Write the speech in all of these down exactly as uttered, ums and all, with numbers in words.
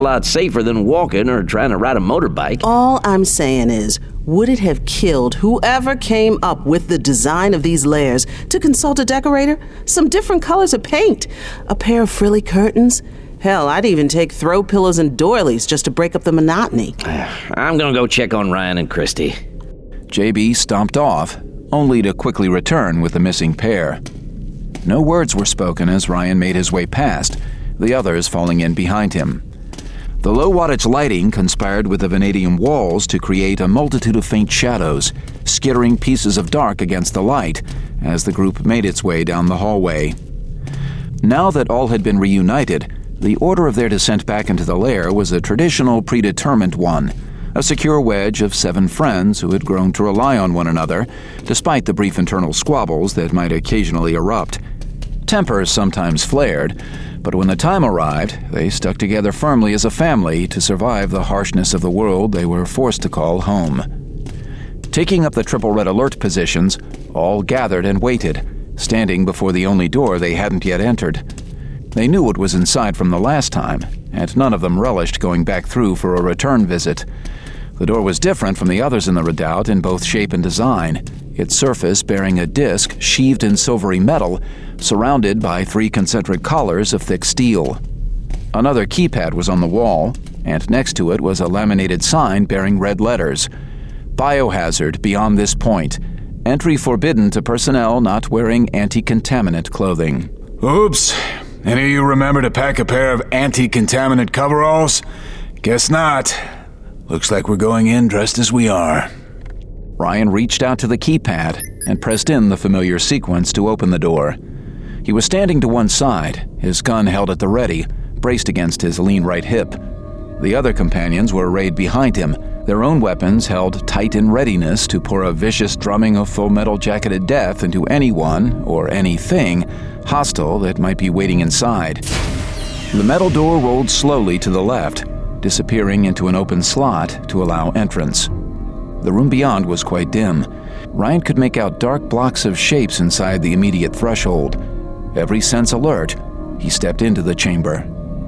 a lot safer than walking or trying to ride a motorbike. All I'm saying is, would it have killed whoever came up with the design of these layers to consult a decorator? Some different colors of paint, a pair of frilly curtains. Hell, I'd even take throw pillows and doilies just to break up the monotony. I'm gonna go check on Ryan and Christy. J B stomped off, only to quickly return with the missing pair. No words were spoken as Ryan made his way past, the others falling in behind him. The low-wattage lighting conspired with the vanadium walls to create a multitude of faint shadows, skittering pieces of dark against the light as the group made its way down the hallway. Now that all had been reunited, the order of their descent back into the lair was a traditional, predetermined one, a secure wedge of seven friends who had grown to rely on one another, despite the brief internal squabbles that might occasionally erupt. Tempers sometimes flared, but when the time arrived, they stuck together firmly as a family to survive the harshness of the world they were forced to call home. Taking up the triple red alert positions, all gathered and waited, standing before the only door they hadn't yet entered. They knew what was inside from the last time, and none of them relished going back through for a return visit. The door was different from the others in the redoubt in both shape and design, its surface bearing a disc sheathed in silvery metal, surrounded by three concentric collars of thick steel. Another keypad was on the wall, and next to it was a laminated sign bearing red letters. Biohazard beyond this point. Entry forbidden to personnel not wearing anti-contaminant clothing. Oops. Any of you remember to pack a pair of anti-contaminant coveralls? Guess not. Looks like we're going in dressed as we are. Ryan reached out to the keypad and pressed in the familiar sequence to open the door. He was standing to one side, his gun held at the ready, braced against his lean right hip. The other companions were arrayed behind him, their own weapons held tight in readiness to pour a vicious drumming of full metal jacketed death into anyone, or anything, hostile that might be waiting inside. The metal door rolled slowly to the left, disappearing into an open slot to allow entrance. The room beyond was quite dim. Ryan could make out dark blocks of shapes inside the immediate threshold. Every sense alert, he stepped into the chamber.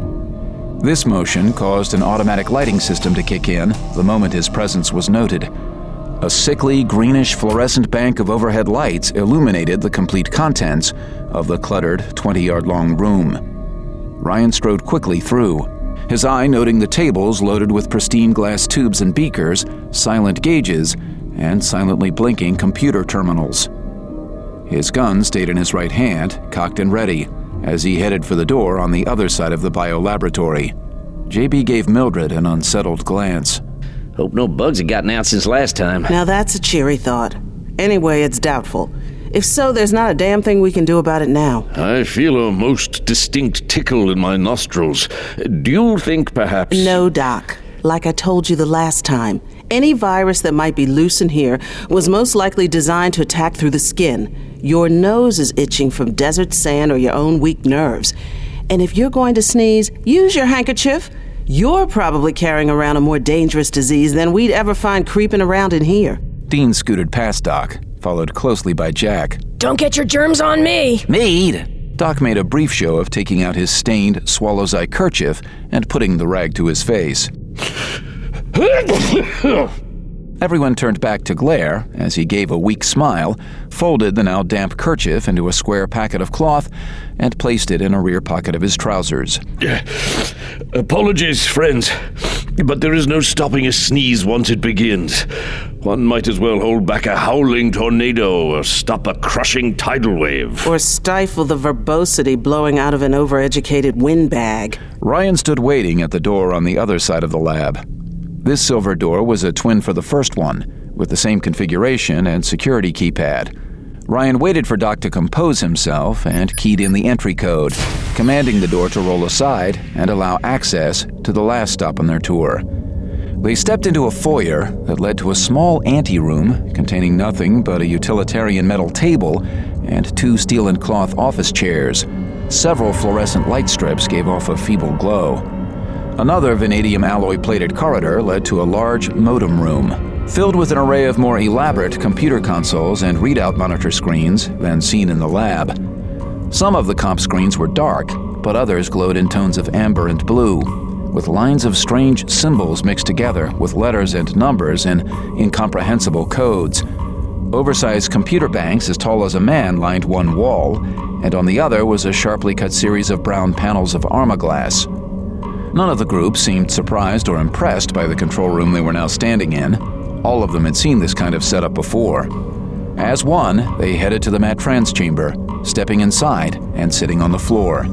This motion caused an automatic lighting system to kick in the moment his presence was noted. A sickly, greenish fluorescent bank of overhead lights illuminated the complete contents of the cluttered twenty-yard-long room. Ryan strode quickly through, his eye noting the tables loaded with pristine glass tubes and beakers, silent gauges, and silently blinking computer terminals. His gun stayed in his right hand, cocked and ready, as he headed for the door on the other side of the biolaboratory. J B gave Mildred an unsettled glance. Hope no bugs have gotten out since last time. Now that's a cheery thought. Anyway, it's doubtful. If so, there's not a damn thing we can do about it now. I feel a most distinct tickle in my nostrils. Do you think perhaps... No, Doc. Like I told you the last time, any virus that might be loose in here was most likely designed to attack through the skin. Your nose is itching from desert sand or your own weak nerves. And if you're going to sneeze, use your handkerchief. You're probably carrying around a more dangerous disease than we'd ever find creeping around in here. Dean scooted past Doc, followed closely by Jack. Don't get your germs on me! Mead! Doc made a brief show of taking out his stained swallow's eye kerchief and putting the rag to his face. Everyone turned back to glare as he gave a weak smile, folded the now damp kerchief into a square packet of cloth, and placed it in a rear pocket of his trousers. Apologies, friends, but there is no stopping a sneeze once it begins. One might as well hold back a howling tornado or stop a crushing tidal wave. Or stifle the verbosity blowing out of an overeducated windbag. Ryan stood waiting at the door on the other side of the lab. This silver door was a twin for the first one, with the same configuration and security keypad. Ryan waited for Doc to compose himself and keyed in the entry code, commanding the door to roll aside and allow access to the last stop on their tour. They stepped into a foyer that led to a small anteroom containing nothing but a utilitarian metal table and two steel and cloth office chairs. Several fluorescent light strips gave off a feeble glow. Another vanadium alloy-plated corridor led to a large modem room, filled with an array of more elaborate computer consoles and readout monitor screens than seen in the lab. Some of the comp screens were dark, but others glowed in tones of amber and blue. with lines of strange symbols mixed together with letters and numbers in incomprehensible codes. Oversized computer banks as tall as a man lined one wall, and on the other was a sharply cut series of brown panels of armaglass. None of the group seemed surprised or impressed by the control room they were now standing in. All of them had seen this kind of setup before. As one, they headed to the Matt-Trans chamber, stepping inside and sitting on the floor.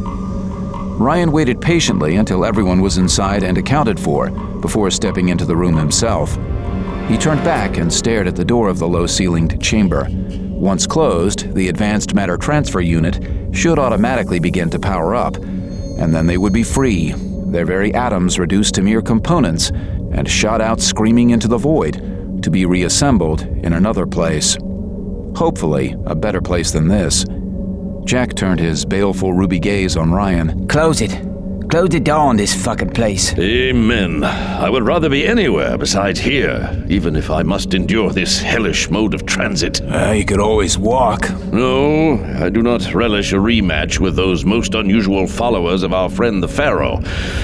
Ryan waited patiently until everyone was inside and accounted for before stepping into the room himself. He turned back and stared at the door of the low-ceilinged chamber. Once closed, the advanced matter transfer unit should automatically begin to power up, and then they would be free, their very atoms reduced to mere components and shot out screaming into the void, to be reassembled in another place. Hopefully, a better place than this. Jack turned his baleful ruby gaze on Ryan. Close it. Close the door on this fucking place. Amen. I would rather be anywhere besides here, even if I must endure this hellish mode of transit. Uh, you could always walk. No, I do not relish a rematch with those most unusual followers of our friend the Pharaoh.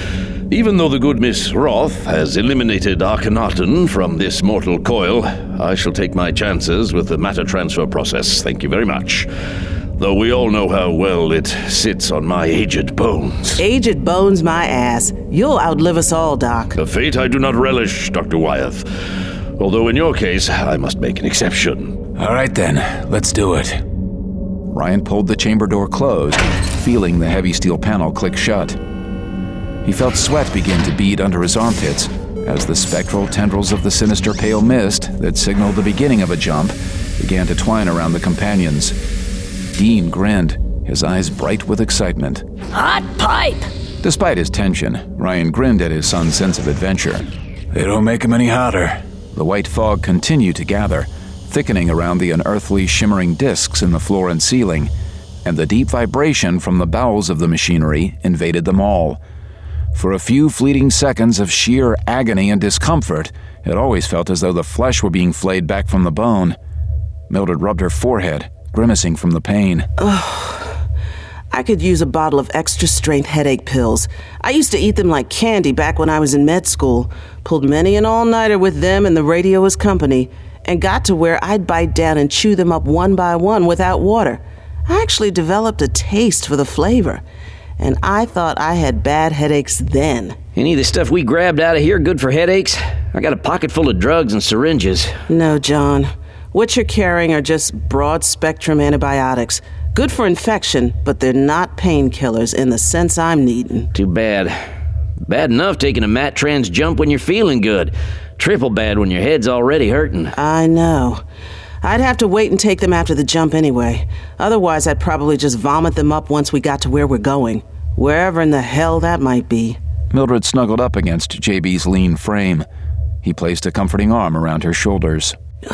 Even though the good Miss Roth has eliminated Akhenaten from this mortal coil, I shall take my chances with the matter transfer process, thank you very much. Though we all know how well it sits on my aged bones. Aged bones, my ass. You'll outlive us all, Doc. A fate I do not relish, Doctor Wyeth. Although in your case, I must make an exception. All right then, let's do it. Ryan pulled the chamber door closed, feeling the heavy steel panel click shut. He felt sweat begin to bead under his armpits as the spectral tendrils of the sinister pale mist that signaled the beginning of a jump began to twine around the companions. Dean grinned, his eyes bright with excitement. Hot pipe! Despite his tension, Ryan grinned at his son's sense of adventure. They don't make him any hotter. The white fog continued to gather, thickening around the unearthly shimmering discs in the floor and ceiling, and the deep vibration from the bowels of the machinery invaded them all. For a few fleeting seconds of sheer agony and discomfort, it always felt as though the flesh were being flayed back from the bone. Mildred rubbed her forehead, grimacing from the pain. Ugh. I could use a bottle of extra-strength headache pills. I used to eat them like candy back when I was in med school. Pulled many an all-nighter with them and the radio as company, and got to where I'd bite down and chew them up one by one without water. I actually developed a taste for the flavor, and I thought I had bad headaches then. Any of the stuff we grabbed out of here good for headaches? I got a pocket full of drugs and syringes. No, John. What you're carrying are just broad-spectrum antibiotics. Good for infection, but they're not painkillers in the sense I'm needing. Too bad. Bad enough taking a Matt-Trans jump when you're feeling good. Triple bad when your head's already hurting. I know. I'd have to wait and take them after the jump anyway. Otherwise, I'd probably just vomit them up once we got to where we're going. Wherever in the hell that might be. Mildred snuggled up against J B's lean frame. He placed a comforting arm around her shoulders.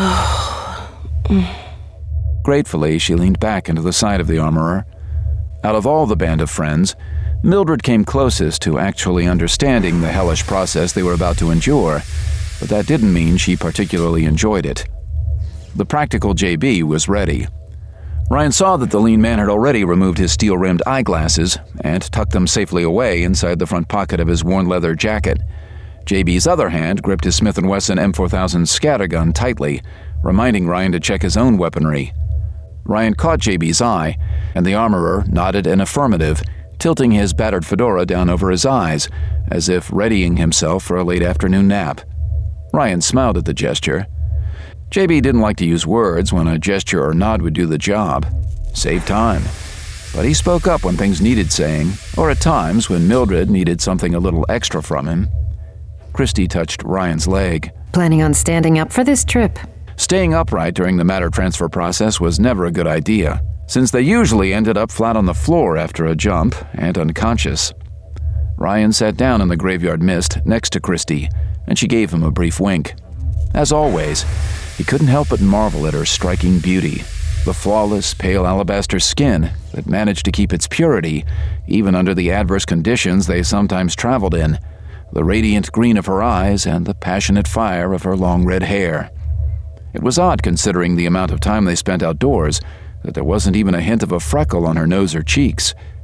Gratefully, she leaned back into the side of the armorer. Out of all the band of friends, Mildred came closest to actually understanding the hellish process they were about to endure, but that didn't mean she particularly enjoyed it. The practical J B was ready. Ryan saw that the lean man had already removed his steel-rimmed eyeglasses and tucked them safely away inside the front pocket of his worn leather jacket. J B's other hand gripped his Smith and Wesson M four thousand scattergun tightly, reminding Ryan to check his own weaponry. Ryan caught J B's eye, and the armorer nodded an affirmative, tilting his battered fedora down over his eyes, as if readying himself for a late afternoon nap. Ryan smiled at the gesture. J B didn't like to use words when a gesture or nod would do the job. Save time. But he spoke up when things needed saying, or at times when Mildred needed something a little extra from him. Christy touched Ryan's leg. Planning on standing up for this trip? Staying upright during the matter transfer process was never a good idea, since they usually ended up flat on the floor after a jump and unconscious. Ryan sat down in the graveyard mist next to Christy, and she gave him a brief wink. As always, he couldn't help but marvel at her striking beauty, the flawless, pale alabaster skin that managed to keep its purity even under the adverse conditions they sometimes traveled in, the radiant green of her eyes and the passionate fire of her long red hair. It was odd, considering the amount of time they spent outdoors, that there wasn't even a hint of a freckle on her nose or cheeks.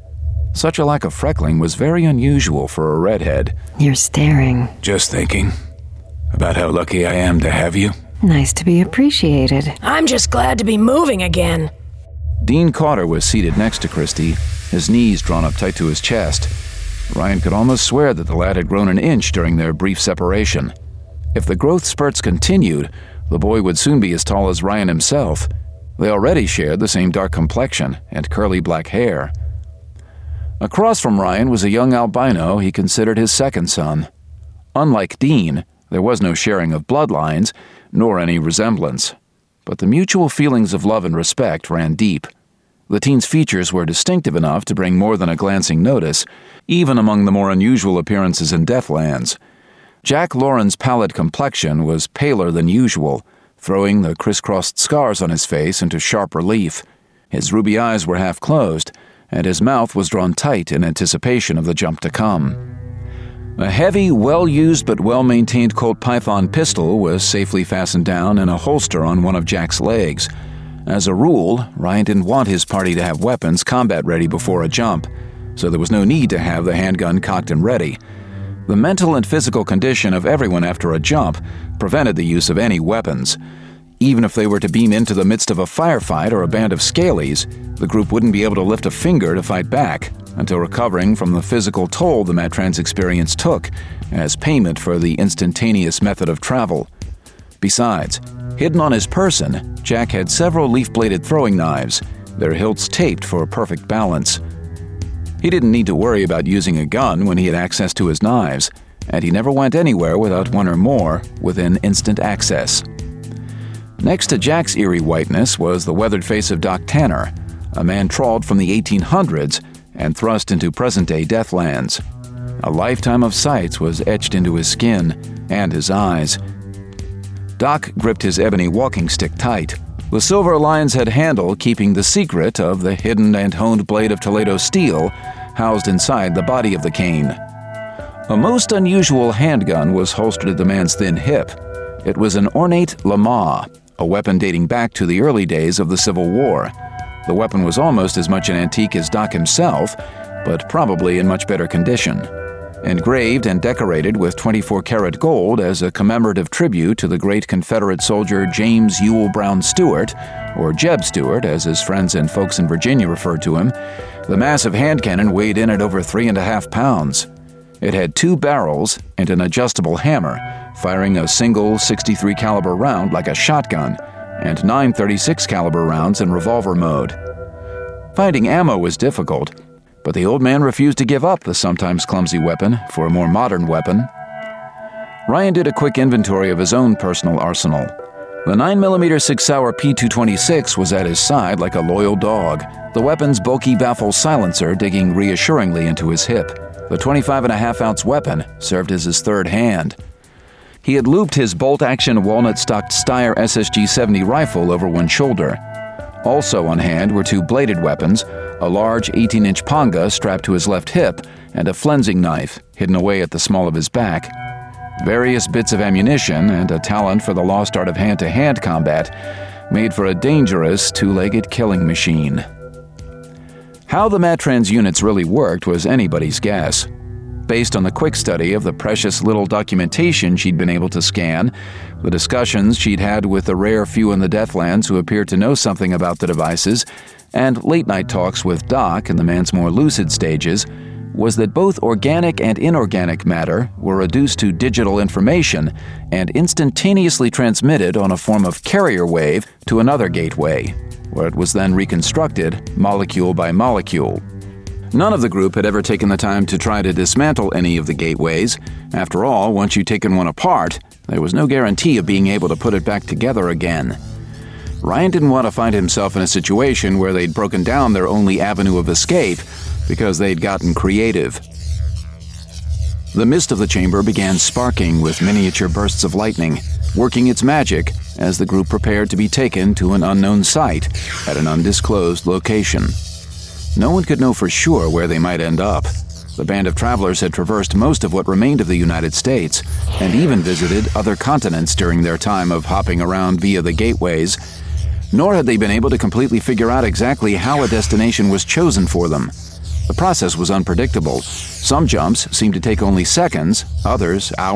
Such a lack of freckling was very unusual for a redhead. You're staring. Just thinking about how lucky I am to have you. Nice to be appreciated. I'm just glad to be moving again. Dean Cotter was seated next to Christy, his knees drawn up tight to his chest. Ryan could almost swear that the lad had grown an inch during their brief separation. If the growth spurts continued, the boy would soon be as tall as Ryan himself. They already shared the same dark complexion and curly black hair. Across from Ryan was a young albino he considered his second son. Unlike Dean, there was no sharing of bloodlines, nor any resemblance. But the mutual feelings of love and respect ran deep. The teen's features were distinctive enough to bring more than a glancing notice, even among the more unusual appearances in Deathlands. Jack Lauren's pallid complexion was paler than usual, throwing the crisscrossed scars on his face into sharp relief. His ruby eyes were half closed, and his mouth was drawn tight in anticipation of the jump to come. A heavy, well-used but well-maintained Colt Python pistol was safely fastened down in a holster on one of Jack's legs. As a rule, Ryan didn't want his party to have weapons combat-ready before a jump, so there was no need to have the handgun cocked and ready. The mental and physical condition of everyone after a jump prevented the use of any weapons. Even if they were to beam into the midst of a firefight or a band of scalies, the group wouldn't be able to lift a finger to fight back until recovering from the physical toll the Matrans experience took as payment for the instantaneous method of travel. Besides, hidden on his person, Jack had several leaf-bladed throwing knives, their hilts taped for perfect balance. He didn't need to worry about using a gun when he had access to his knives, and he never went anywhere without one or more within instant access. Next to Jack's eerie whiteness was the weathered face of Doc Tanner, a man trawled from the eighteen hundreds and thrust into present-day Deathlands. A lifetime of sights was etched into his skin and his eyes. Doc gripped his ebony walking stick tight, the silver lion's head handle keeping the secret of the hidden and honed blade of Toledo steel housed inside the body of the cane. A most unusual handgun was holstered at the man's thin hip. It was an ornate Lama, a weapon dating back to the early days of the Civil War. The weapon was almost as much an antique as Doc himself, but probably in much better condition. Engraved and decorated with twenty-four karat gold as a commemorative tribute to the great Confederate soldier James Ewell Brown Stewart, or Jeb Stewart as his friends and folks in Virginia referred to him, the massive hand cannon weighed in at over three and a half pounds. It had two barrels and an adjustable hammer, firing a single sixty-three caliber round like a shotgun, and nine thirty-six caliber rounds in revolver mode. Finding ammo was difficult, but the old man refused to give up the sometimes clumsy weapon for a more modern weapon. Ryan did a quick inventory of his own personal arsenal. The nine millimeter Sig Sauer P two twenty-six was at his side like a loyal dog, the weapon's bulky baffle silencer digging reassuringly into his hip. The twenty-five and a half ounce weapon served as his third hand. He had looped his bolt-action walnut-stocked Steyr S S G seventy rifle over one shoulder. Also on hand were two bladed weapons, a large eighteen inch panga strapped to his left hip, and a flensing knife hidden away at the small of his back. Various bits of ammunition and a talent for the lost art of hand-to-hand combat made for a dangerous two-legged killing machine. How the Matrans units really worked was anybody's guess. Based on the quick study of the precious little documentation she'd been able to scan, the discussions she'd had with the rare few in the Deathlands who appeared to know something about the devices, and late-night talks with Doc in the man's more lucid stages, was that both organic and inorganic matter were reduced to digital information and instantaneously transmitted on a form of carrier wave to another gateway, where it was then reconstructed molecule by molecule. None of the group had ever taken the time to try to dismantle any of the gateways. After all, once you'd taken one apart, there was no guarantee of being able to put it back together again. Ryan didn't want to find himself in a situation where they'd broken down their only avenue of escape because they'd gotten creative. The mist of the chamber began sparking with miniature bursts of lightning, working its magic as the group prepared to be taken to an unknown site at an undisclosed location. No one could know for sure where they might end up. The band of travelers had traversed most of what remained of the United States, and even visited other continents during their time of hopping around via the gateways, nor had they been able to completely figure out exactly how a destination was chosen for them. The process was unpredictable. Some jumps seemed to take only seconds, others hours.